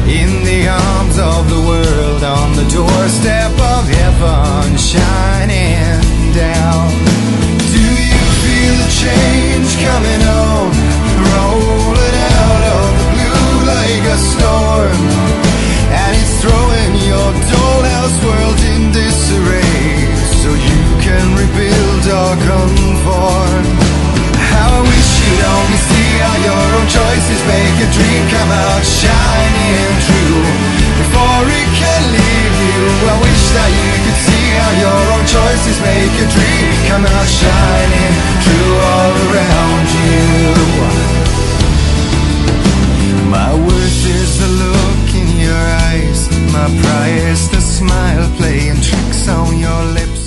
in the arms of the world, on the doorstep of heaven, shining down. Do you feel the change coming on, rolling out of the blue like a storm? And it's throwing your dollhouse world in disarray, so you can rebuild or conform. How I wish you'd only see how your own choices make a dream come out shining true before it can leave you. I wish that you could see how your own choices make a dream come out shining true all around you. My worth is the look in your eyes, my price the smile playing tricks on your lips.